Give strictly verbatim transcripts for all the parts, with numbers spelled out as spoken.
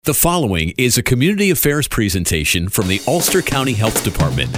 The following is a community affairs presentation from the Ulster County Health Department.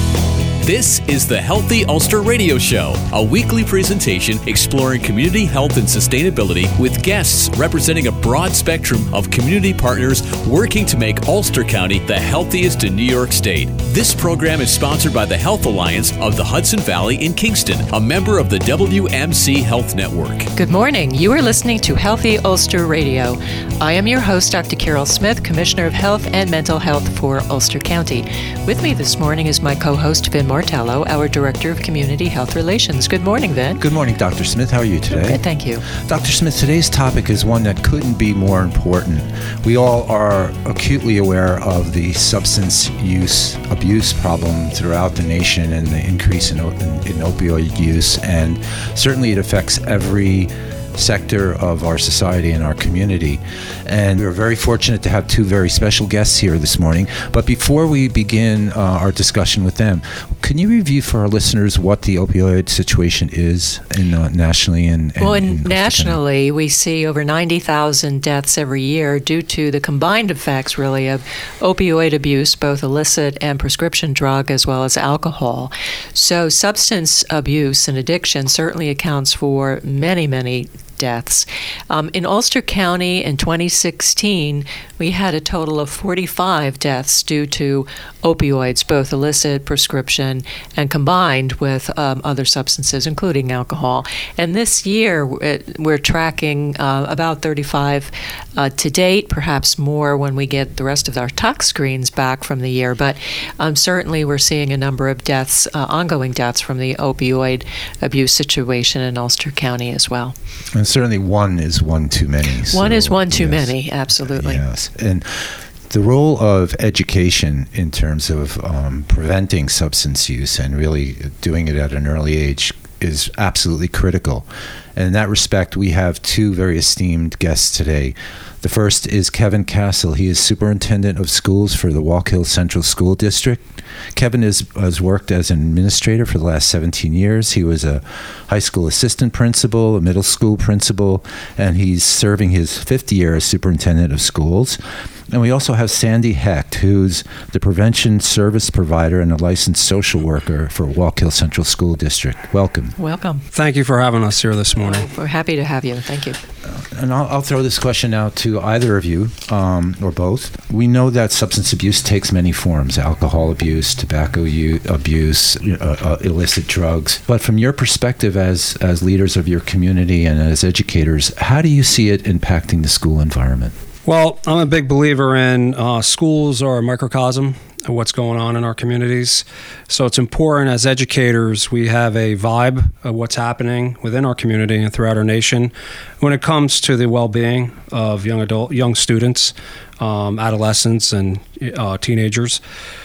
This is the Healthy Ulster Radio Show, a weekly presentation exploring community health and sustainability with guests representing a broad spectrum of community partners working to make Ulster County the healthiest in New York State. This program is sponsored by the Health Alliance of the Hudson Valley in Kingston, a member of the W M C Health Network. Good morning. You are listening to Healthy Ulster Radio. I am your host, Doctor Carol Smith, Commissioner of Health and Mental Health for Ulster County. With me this morning is my co-host, Vin Martello, our Director of Community Health Relations. Good morning, Vin. Good morning, Doctor Smith. How are you today? Good, thank you. Doctor Smith, today's topic is one that couldn't be more important. We all are acutely aware of the substance use abuse problem throughout the nation and the increase in, in, in opioid use, and certainly it affects every sector of our society and our community. And we're very fortunate to have two very special guests here this morning. But before we begin uh, our discussion with them, can you review for our listeners what the opioid situation is in, uh, nationally? And, and well, in nationally, we see over ninety thousand deaths every year due to the combined effects, really, of opioid abuse, both illicit and prescription drug, as well as alcohol. So substance abuse and addiction certainly accounts for many, many deaths. Um, in Ulster County in twenty sixteen, we had a total of forty-five deaths due to opioids, both illicit, prescription, and combined with um, other substances, including alcohol. And this year, we're tracking uh, about thirty-five uh, to date, perhaps more when we get the rest of our tox screens back from the year. But um, certainly, we're seeing a number of deaths, uh, ongoing deaths from the opioid abuse situation in Ulster County as well. And certainly one is one too many. One so, is one too yes. many, absolutely. Yes. And the role of education in terms of um, preventing substance use and really doing it at an early age is absolutely critical. And in that respect, we have two very esteemed guests today. The first is Kevin Castle. He is Superintendent of Schools for the Walk Hill Central School District. Kevin is, has worked as an administrator for the last seventeen years. He was a high school assistant principal, a middle school principal, and he's serving his fifth year as superintendent of schools. And we also have Sandy Hecht, who's the prevention service provider and a licensed social worker for Walk Hill Central School District. Welcome. Welcome. Thank you for having us here this morning. We're happy to have you. Thank you. Uh, and I'll, I'll throw this question out to either of you, um, or both. We know that substance abuse takes many forms: alcohol abuse, tobacco u- abuse, uh, uh, illicit drugs. But from your perspective as, as leaders of your community and as educators, how do you see it impacting the school environment? Well, I'm a big believer in uh, schools are a microcosm of what's going on in our communities. So it's important as educators, we have a vibe of what's happening within our community and throughout our nation when it comes to the well-being of young adult, young students, um, adolescents, and uh, teenagers.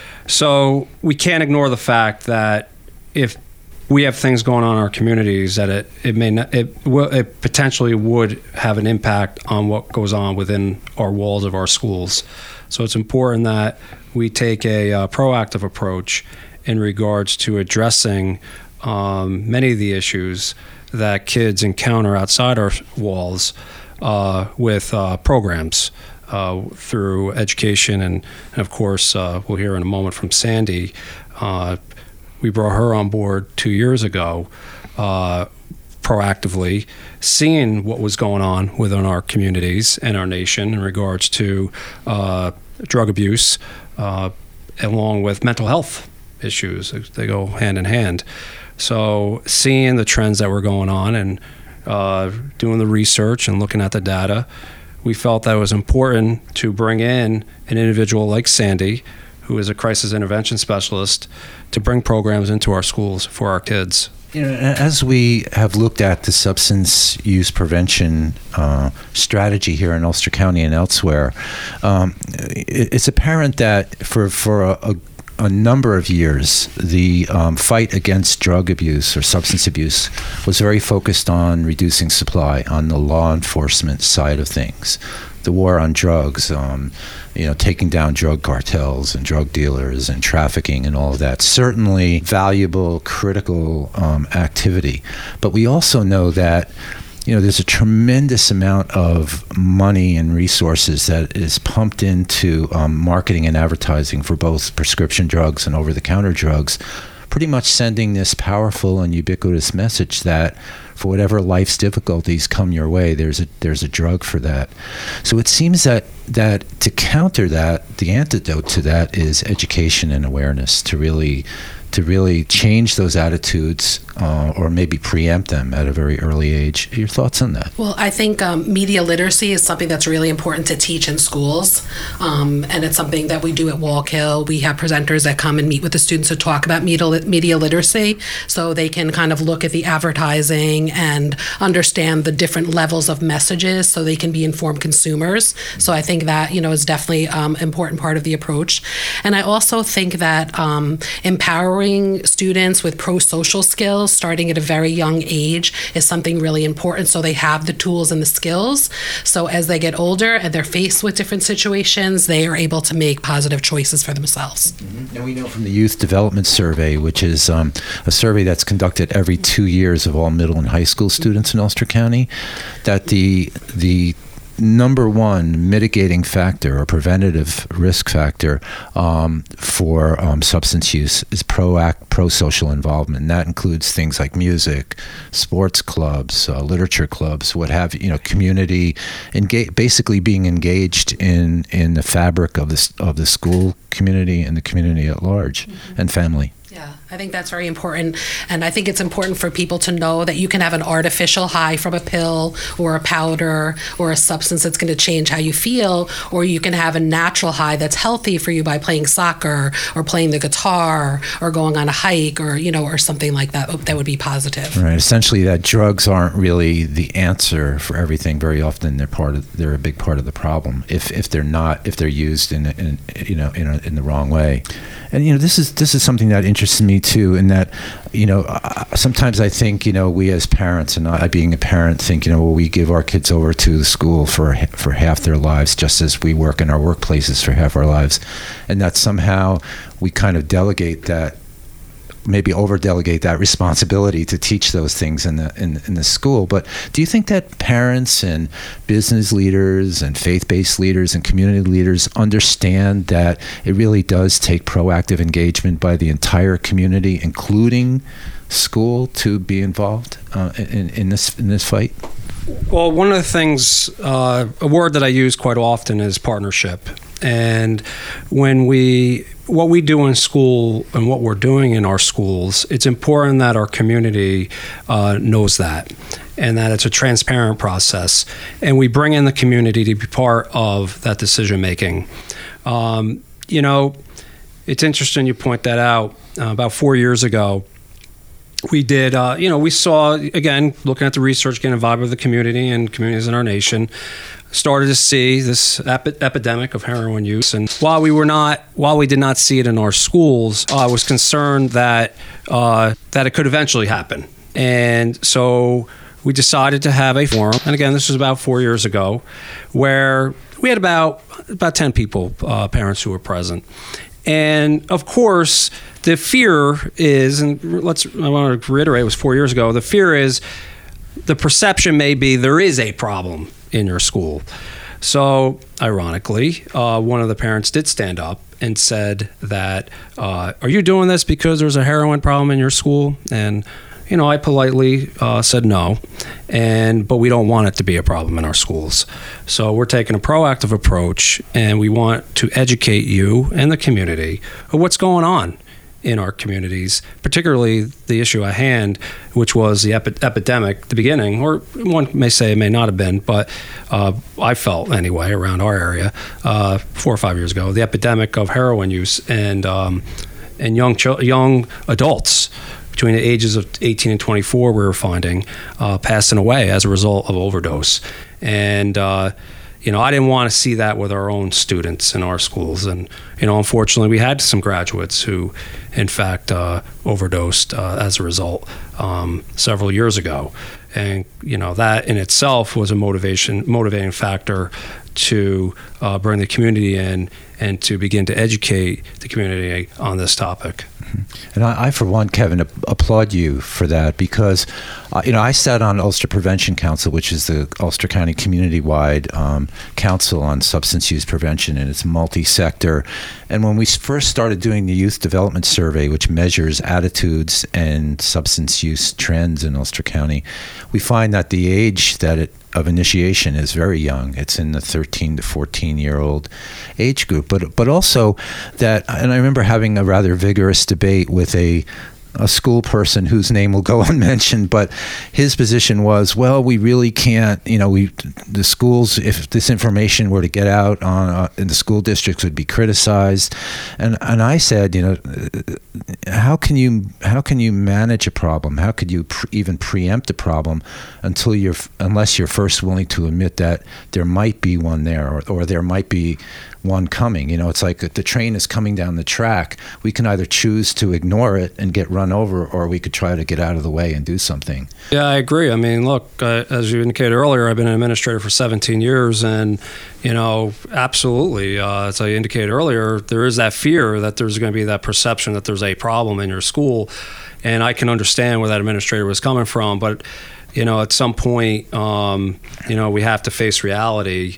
So we can't ignore the fact that if we have things going on in our communities that it, it may not, it, will, it potentially would have an impact on what goes on within our walls of our schools. So it's important that we take a uh, proactive approach in regards to addressing um, many of the issues that kids encounter outside our walls uh, with uh, programs uh, through education. And, and of course, uh, we'll hear in a moment from Sandy. Uh, We brought her on board two years ago, uh, proactively, seeing what was going on within our communities and our nation in regards to uh, drug abuse, uh, along with mental health issues. They go hand in hand. So seeing the trends that were going on and uh, doing the research and looking at the data, we felt that it was important to bring in an individual like Sandy, who is a crisis intervention specialist, to bring programs into our schools for our kids. You know, as we have looked at the substance use prevention uh, strategy here in Ulster County and elsewhere, um, it, it's apparent that for for a, a, a number of years, the um, fight against drug abuse or substance abuse was very focused on reducing supply on the law enforcement side of things. The war on drugs, um, you know, taking down drug cartels and drug dealers and trafficking and all of that. Certainly valuable, critical um, activity. But we also know that you know, there's a tremendous amount of money and resources that is pumped into um, marketing and advertising for both prescription drugs and over-the-counter drugs, pretty much sending this powerful and ubiquitous message that for whatever life's difficulties come your way, there's a there's a drug for that. So it seems that that to counter that, the antidote to that is education and awareness, to really to really change those attitudes uh, or maybe preempt them at a very early age. Your thoughts on that? Well, I think um, media literacy is something that's really important to teach in schools, um, and it's something that we do at Wallkill. We have presenters that come and meet with the students to talk about media, media literacy, so they can kind of look at the advertising and understand the different levels of messages, so they can be informed consumers. So I think that, you know, is definitely um, an important part of the approach. And I also think that um, empowering students with pro-social skills starting at a very young age is something really important, so they have the tools and the skills, so as they get older and they're faced with different situations, they are able to make positive choices for themselves. Mm-hmm. And we know from the Youth Development Survey, which is um, a survey that's conducted every two years of all middle and high school students in Ulster County, that the the number one mitigating factor or preventative risk factor um, for um, substance use is pro-act, pro-social involvement. And that includes things like music, sports clubs, uh, literature clubs, what have you, you know, community, engage, basically being engaged in, in the fabric of the, of the school community and the community at large, mm-hmm. and family. Yeah, I think that's very important. And I think it's important for people to know that you can have an artificial high from a pill or a powder or a substance that's going to change how you feel, or you can have a natural high that's healthy for you by playing soccer or playing the guitar or going on a hike or, you know, or something like that that would be positive. Right. Essentially, that drugs aren't really the answer for everything. Very often, they're part of they're a big part of the problem if if they're not if they're used in, in you know in a, in the wrong way. And you know, this is this is something that interests me too, in that, you know, sometimes I think, you know, we as parents, and I being a parent, think, you know, well, we give our kids over to the school for for half their lives, just as we work in our workplaces for half our lives, and that somehow we kind of delegate that, maybe over-delegate that responsibility to teach those things in the in, in the school. But do you think that parents and business leaders and faith-based leaders and community leaders understand that it really does take proactive engagement by the entire community, including school, to be involved uh, in, in this in this fight? Well, one of the things, uh, a word that I use quite often is partnership. And when we, what we do in school and what we're doing in our schools, it's important that our community uh, knows that, and that it's a transparent process. And we bring in the community to be part of that decision making. Um, you know, it's interesting you point that out. Uh, about four years ago, we did, uh, you know, we saw, again, looking at the research, getting involved with the community and communities in our nation, started to see this epi- epidemic of heroin use. And while we were not, while we did not see it in our schools, uh, I was concerned that uh, that it could eventually happen. And so we decided to have a forum. And again, this was about four years ago, where we had about about ten people, uh, parents who were present. And of course, the fear is, and let's, I want to reiterate, it was four years ago. The fear is, the perception may be there is a problem in your school. So, ironically, uh, one of the parents did stand up and said that, uh, are you doing this because there's a heroin problem in your school? And, you know, I politely uh, said no, and but we don't want it to be a problem in our schools. So we're taking a proactive approach, and we want to educate you and the community of what's going on in our communities, particularly the issue at hand, which was the epi- epidemic, the beginning, or one may say it may not have been, but uh, I felt anyway around our area uh, four or five years ago, the epidemic of heroin use and um, and young ch- young adults between the ages of eighteen and twenty-four, we were finding uh, passing away as a result of overdose. And uh, you know, I didn't want to see that with our own students in our schools. And, you know, unfortunately, we had some graduates who, in fact, uh, overdosed uh, as a result um, several years ago. And, you know, that in itself was a motivation, motivating factor to uh, bring the community in and to begin to educate the community on this topic. And I, I for one, Kevin, applaud you for that because, uh, you know, I sat on Ulster Prevention Council, which is the Ulster County community-wide um, council on substance use prevention, and it's multi-sector. And when we first started doing the Youth Development Survey, which measures attitudes and substance use trends in Ulster County, we find that the age that it of initiation is very young. It's in the thirteen to fourteen year old age group, but but also that, and I remember having a rather vigorous debate with a a school person whose name will go unmentioned, but his position was, well, we really can't, you know, we the schools, if this information were to get out on uh, in the school districts, would be criticized. And and I said, you know, how can you how can you manage a problem? How could you pre- even preempt a problem until you're unless you're first willing to admit that there might be one there, or, or there might be one coming. You know, it's like the train is coming down the track. We can either choose to ignore it and get run over, or we could try to get out of the way and do something. Yeah, I agree. I mean, look, uh, as you indicated earlier, I've been an administrator for seventeen years, and, you know, absolutely, uh, as I indicated earlier, there is that fear that there's going to be that perception that there's a problem in your school, and I can understand where that administrator was coming from, but, you know, at some point, um, you know, we have to face reality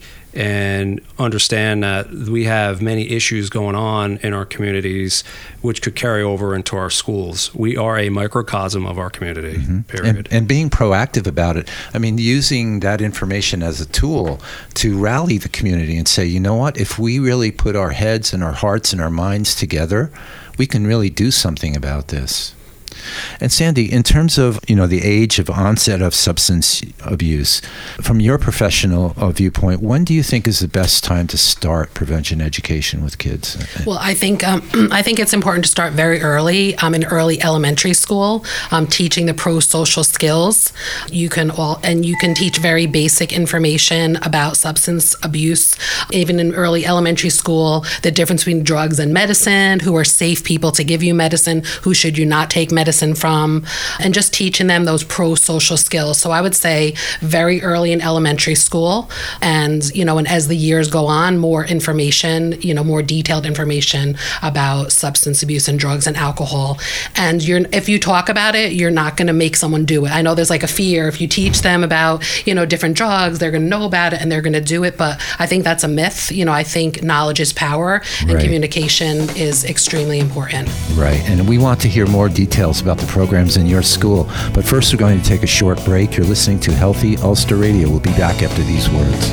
and understand that we have many issues going on in our communities which could carry over into our schools. We are a microcosm of our community, mm-hmm. period. And, and being proactive about it. I mean, using that information as a tool to rally the community and say, you know what, if we really put our heads and our hearts and our minds together, we can really do something about this. And Sandy, in terms of, you know, the age of onset of substance abuse, from your professional uh, viewpoint, when do you think is the best time to start prevention education with kids? Well, I think um, I think it's important to start very early, um, in early elementary school, um, teaching the pro-social skills. You can all and you can teach very basic information about substance abuse, even in early elementary school. The difference between drugs and medicine, who are safe people to give you medicine, who should you not take medicine from, and just teaching them those pro-social skills. So I would say very early in elementary school, and, you know, and as the years go on, more information, you know, more detailed information about substance abuse and drugs and alcohol. And you're, if you talk about it, you're not going to make someone do it. I know there's like a fear. If you teach them about, you know, different drugs, they're going to know about it and they're going to do it. But I think that's a myth. You know, I think knowledge is power, and right. communication is extremely important. Right. And we want to hear more details about the programs in your school. But first, we're going to take a short break. You're listening to Healthy Ulster Radio. We'll be back after these words.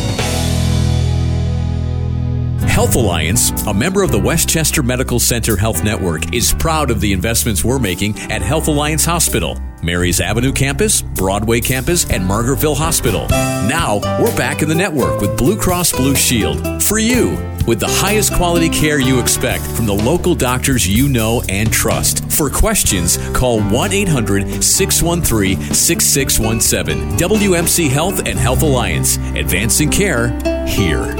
Health Alliance, a member of the Westchester Medical Center Health Network, is proud of the investments we're making at Health Alliance Hospital, Mary's Avenue Campus, Broadway Campus, and Margaretville Hospital. Now, we're back in the network with Blue Cross Blue Shield. For you, with the highest quality care you expect from the local doctors you know and trust. For questions, call one eight hundred six one three six six one seven. W M C Health and Health Alliance. Advancing care here.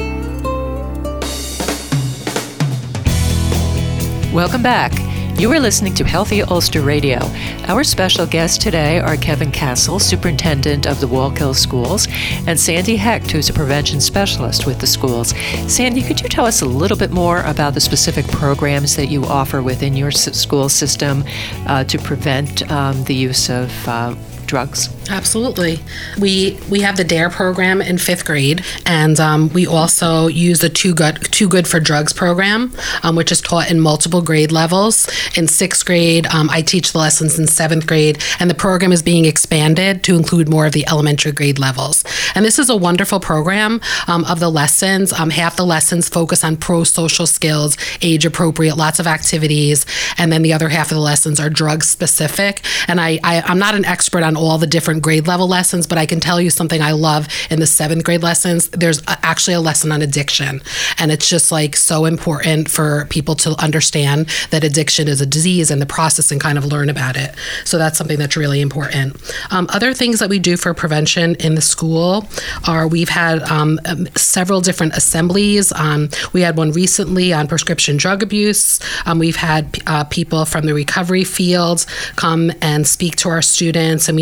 Welcome back. You are listening to Healthy Ulster Radio. Our special guests today are Kevin Castle, Superintendent of the Wallkill Schools, and Sandy Hecht, who's a prevention specialist with the schools. Sandy, could you tell us a little bit more about the specific programs that you offer within your school system uh, to prevent um, the use of uh, drugs? Absolutely. We we have the DARE program in fifth grade, and um, we also use the Too Good, Too Good for Drugs program, um, which is taught in multiple grade levels. In sixth grade, um, I teach the lessons in seventh grade, and the program is being expanded to include more of the elementary grade levels. And this is a wonderful program um, of the lessons. Um, half the lessons focus on pro-social skills, age-appropriate, lots of activities, and then the other half of the lessons are drug-specific. And I, I, I'm not an expert on all the different grade level lessons, but I can tell you something I love in the seventh grade lessons. There's a, actually a lesson on addiction, and it's just like so important for people to understand that addiction is a disease and the process and kind of learn about it. So that's something that's really important. Um, other things that we do for prevention in the school are we've had um, um, several different assemblies. Um, we had one recently on prescription drug abuse. Um, we've had uh, people from the recovery fields come and speak to our students, and we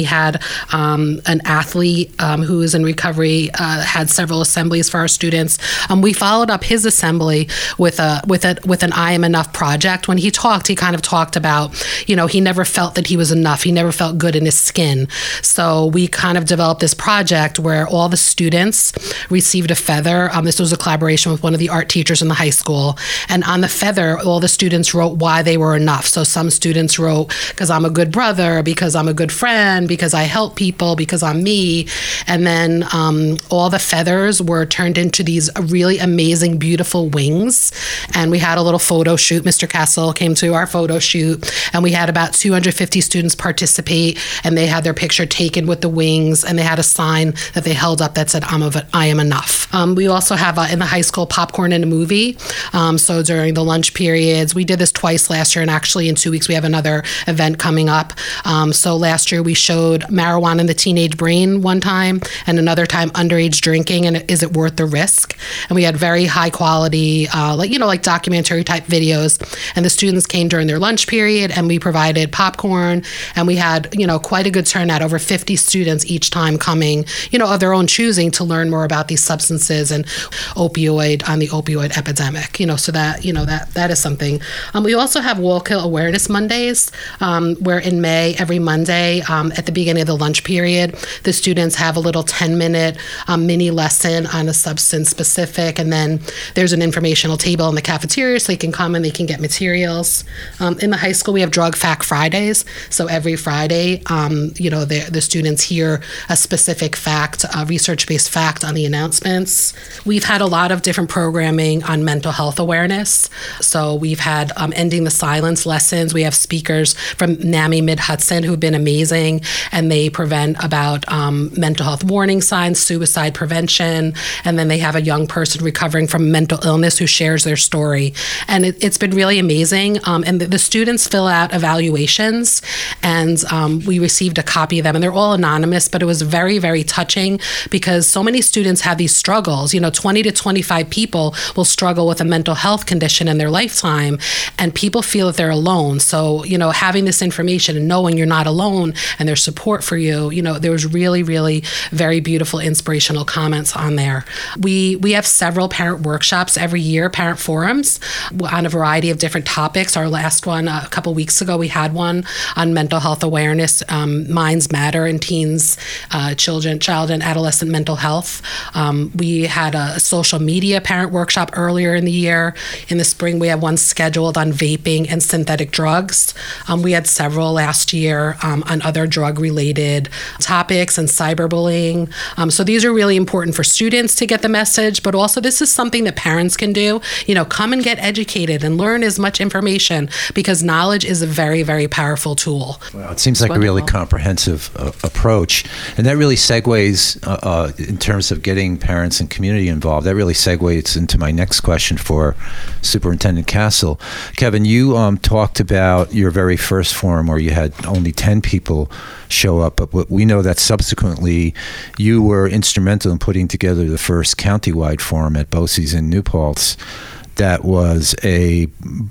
had um, an athlete um, who is in recovery, uh, had several assemblies for our students. Um, we followed up his assembly with a with a with an I Am Enough project. When he talked, he kind of talked about, you know, he never felt that he was enough. He never felt good in his skin. So we kind of developed this project where all the students received a feather. Um, this was a collaboration with one of the art teachers in the high school. And on the feather, all the students wrote why they were enough. So some students wrote, because I'm a good brother, because I'm a good friend, because I help people, because I'm me. And then um, all the feathers were turned into these really amazing, beautiful wings. And we had a little photo shoot. Mister Castle came to our photo shoot, and we had about two hundred fifty students participate, and they had their picture taken with the wings, and they had a sign that they held up that said, I'm of I am enough. Um, we also have uh, in the high school popcorn and a movie. Um, so during the lunch periods, we did this twice last year, and actually in two weeks we have another event coming up. Um, so last year we showed marijuana in the teenage brain one time, and another time underage drinking, and is it worth the risk? And we had very high quality, uh, like you know, like documentary type videos. And the students came during their lunch period, and we provided popcorn, and we had you know quite a good turnout, over fifty students each time coming, you know, of their own choosing to learn more about these substances and opioid on the opioid epidemic. You know, so that you know that that is something. Um, we also have Wallkill Awareness Mondays, um, where in May every Monday um, at the beginning of the lunch period, the students have a little ten minute um, mini lesson on a substance specific, and then there's an informational table in the cafeteria so they can come and they can get materials. Um, in the high school, we have Drug Fact Fridays. So every Friday, um, you know, the, the students hear a specific fact, a research-based fact on the announcements. We've had a lot of different programming on mental health awareness. So we've had um, Ending the Silence lessons. We have speakers from NAMI Mid-Hudson who've been amazing, and they prevent about um, mental health warning signs, suicide prevention, and then they have a young person recovering from mental illness who shares their story. And it, it's been really amazing. Um, and the, the students fill out evaluations, and um, we received a copy of them, and they're all anonymous, but it was very, very touching because so many students have these struggles. You know, twenty to twenty-five people will struggle with a mental health condition in their lifetime, and people feel that they're alone. So, you know, having this information and knowing you're not alone and there's support for you, you know, there was really, really very beautiful, inspirational comments on there. We we have several parent workshops every year, parent forums on a variety of different topics. Our last one uh, a couple weeks ago, we had one on mental health awareness, um, Minds Matter in teens, uh, children, child and adolescent mental health. Um, we had a social media parent workshop earlier in the year. In the spring, we have one scheduled on vaping and synthetic drugs. Um, we had several last year um, on other drug-related topics and cyberbullying. Um, so these are really important for students to get the message, but also this is something that parents can do. You know, come and get educated and learn as much information because knowledge is a very, very powerful tool. Well, it seems like a really comprehensive uh, approach, and that really segues uh, uh, in terms of getting parents and community involved. That really segues into my next question for Superintendent Castle. Kevin, you um, talked about your very first forum where you had only ten people show up, but we know that subsequently you were instrumental in putting together the first countywide forum at BOCES in New Paltz. That was a,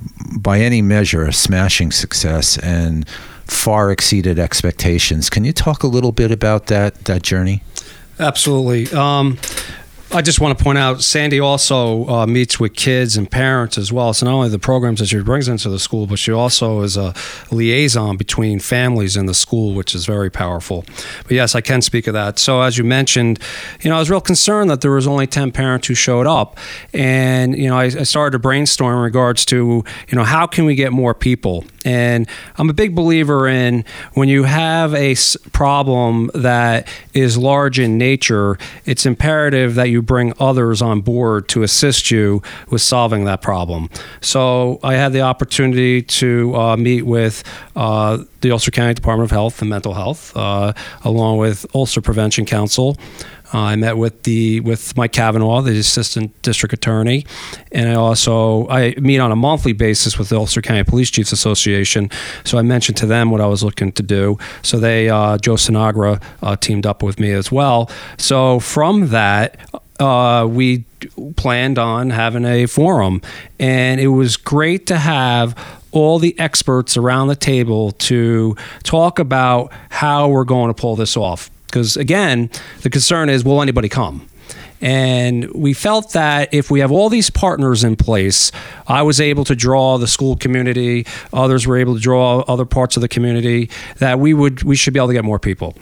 by any measure, a smashing success and far exceeded expectations. Can you talk a little bit about that that journey? Absolutely. Um, I just want to point out, Sandy also uh, meets with kids and parents as well. So not only the programs that she brings into the school, but she also is a liaison between families in the school, which is very powerful. But yes, I can speak of that. So as you mentioned, you know, I was real concerned that there was only ten parents who showed up. And, you know, I, I started to brainstorm in regards to, you know, how can we get more people? And I'm a big believer in when you have a s- problem that is large in nature, it's imperative that you bring others on board to assist you with solving that problem. So I had the opportunity to uh, meet with uh, the Ulster County Department of Health and Mental Health, uh, along with Ulster Prevention Council. Uh, I met with the with Mike Cavanaugh, the Assistant District Attorney, and I also I meet on a monthly basis with the Ulster County Police Chiefs Association. So I mentioned to them what I was looking to do. So they, uh, Joe Sinagra, uh, teamed up with me as well. So from that, uh, we planned on having a forum, and it was great to have all the experts around the table to talk about how we're going to pull this off. Because again, the concern is, will anybody come? And we felt that if we have all these partners in place, I was able to draw the school community, others were able to draw other parts of the community, that we would we should be able to get more people.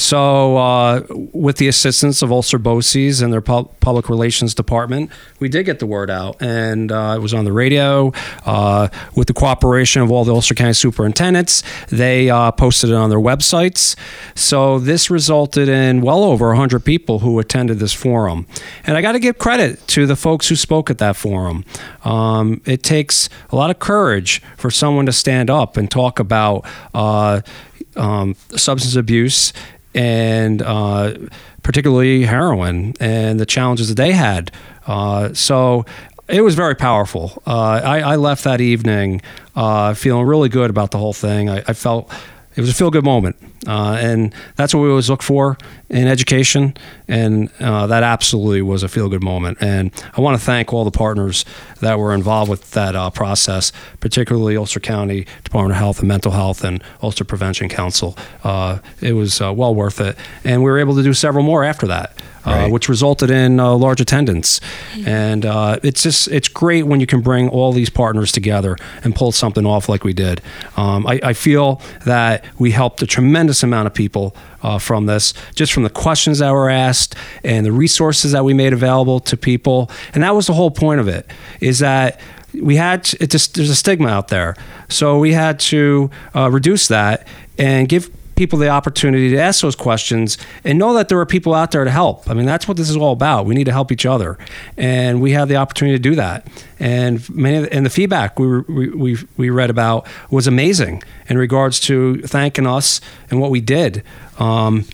So uh, with the assistance of Ulster BOCES and their pu- public relations department, we did get the word out, and uh, it was on the radio. Uh, with the cooperation of all the Ulster County superintendents, they uh, posted it on their websites. So this resulted in well over one hundred people who attended this forum. And I got to give credit to the folks who spoke at that forum. Um, it takes a lot of courage for someone to stand up and talk about uh, um, substance abuse and uh, particularly heroin and the challenges that they had. Uh, so it was very powerful. Uh, I, I left that evening uh, feeling really good about the whole thing. I, I felt it was a feel-good moment. Uh, and that's what we always look for in education, and uh, that absolutely was a feel-good moment. And I want to thank all the partners that were involved with that uh, process, particularly Ulster County Department of Health and Mental Health and Ulster Prevention Council. Uh, it was uh, well worth it. And we were able to do several more after that. Uh, right. Which resulted in uh, large attendance. And uh, it's just it's great when you can bring all these partners together and pull something off like we did. Um, I, I feel that we helped a tremendous amount of people uh, from this, just from the questions that were asked and the resources that we made available to people. And that was the whole point of it, is that we had to, it's a, there's a stigma out there. So we had to uh, reduce that and give people the opportunity to ask those questions and know that there are people out there to help. I mean, that's what this is all about. We need to help each other, and we have the opportunity to do that. And many of the, and the feedback we, we we we read about was amazing in regards to thanking us and what we did. Um,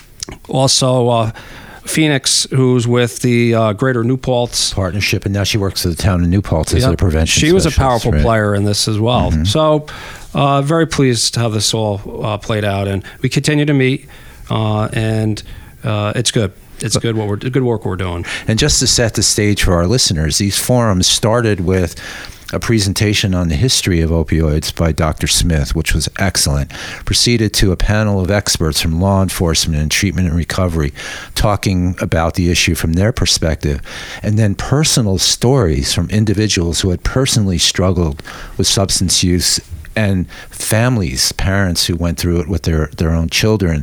also. Uh, Phoenix, who's with the uh, Greater New Paltz Partnership, and now she works for the town of New Paltz as yep. a prevention She was a specialist, powerful right? player in this as well. Mm-hmm. So uh, very pleased how this all uh, played out, and we continue to meet, uh, and uh, it's good. It's good what we're good work we're doing. And just to set the stage for our listeners, these forums started with a presentation on the history of opioids by Doctor Smith, which was excellent, proceeded to a panel of experts from law enforcement and treatment and recovery talking about the issue from their perspective, and then personal stories from individuals who had personally struggled with substance use and families, parents who went through it with their, their own children.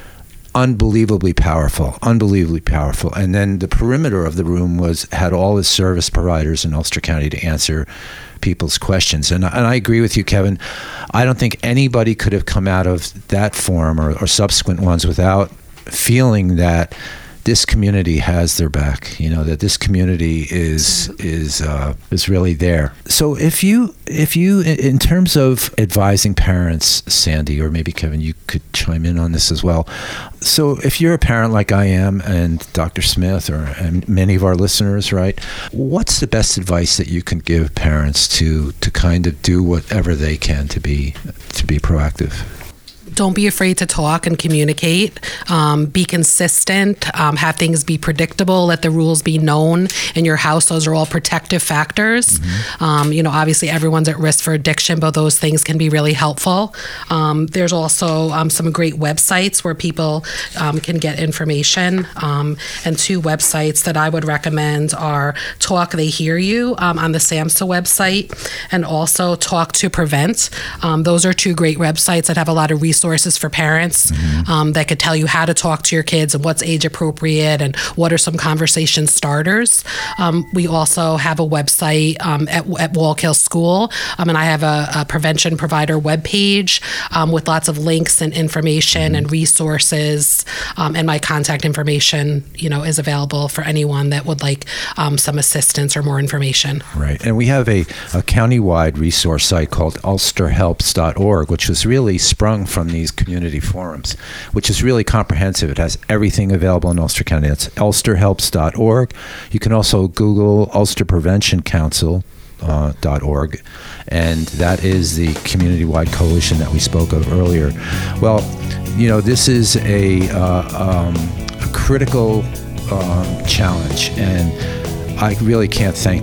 Unbelievably powerful, unbelievably powerful. And then the perimeter of the room was had all the service providers in Ulster County to answer people's questions. And, and I agree with you, Kevin. I don't think anybody could have come out of that forum or, or subsequent ones without feeling that this community has their back, you know, that this community is is uh, is really there. So if you, if you, in terms of advising parents, Sandy, or maybe Kevin, you could chime in on this as well. So if you're a parent like I am and Doctor Smith or and many of our listeners, right, what's the best advice that you can give parents to to kind of do whatever they can to be to be proactive? Don't be afraid to talk and communicate. Um, be consistent. Um, have things be predictable. Let the rules be known in your house. Those are all protective factors. Mm-hmm. Um, you know, obviously everyone's at risk for addiction, but those things can be really helpful. Um, there's also um, some great websites where people um, can get information. Um, and two websites that I would recommend are Talk They Hear You um, on the SAMHSA website, and also Talk to Prevent. Um, those are two great websites that have a lot of resources for parents mm-hmm. um, that could tell you how to talk to your kids and what's age appropriate and what are some conversation starters. Um, we also have a website um, at, at Wallkill School, um, and I have a, a prevention provider webpage um, with lots of links and information mm-hmm. and resources, um, and my contact information, you know, is available for anyone that would like um, some assistance or more information. Right, and we have a, a county-wide resource site called ulster helps dot org, which was really sprung from these community forums, which is really comprehensive. It has everything available in Ulster County. It's ulster helps dot org. You can also Google Ulster Prevention Council uh, .org, and that is the community-wide coalition that we spoke of earlier. Well, you know, this is a, uh, um, a critical um, challenge, and I really can't thank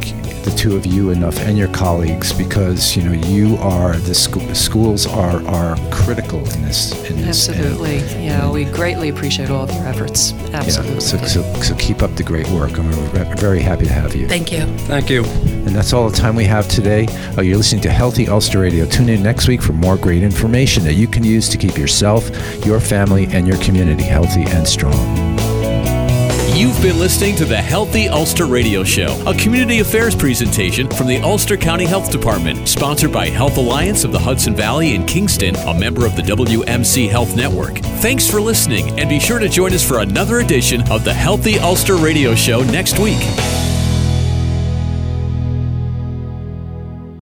the two of you enough and your colleagues, because you know you are the sc- schools are are critical in this. In this Absolutely, and, yeah. And, we greatly appreciate all of your efforts. Absolutely. Yeah, so, so so keep up the great work, and we're very happy to have you. Thank you. Thank you. And that's all the time we have today. Uh, you're listening to Healthy Ulster Radio. Tune in next week for more great information that you can use to keep yourself, your family, and your community healthy and strong. You've been listening to the Healthy Ulster Radio Show, a community affairs presentation from the Ulster County Health Department, sponsored by Health Alliance of the Hudson Valley in Kingston, a member of the W M C Health Network. Thanks for listening, and be sure to join us for another edition of the Healthy Ulster Radio Show next week.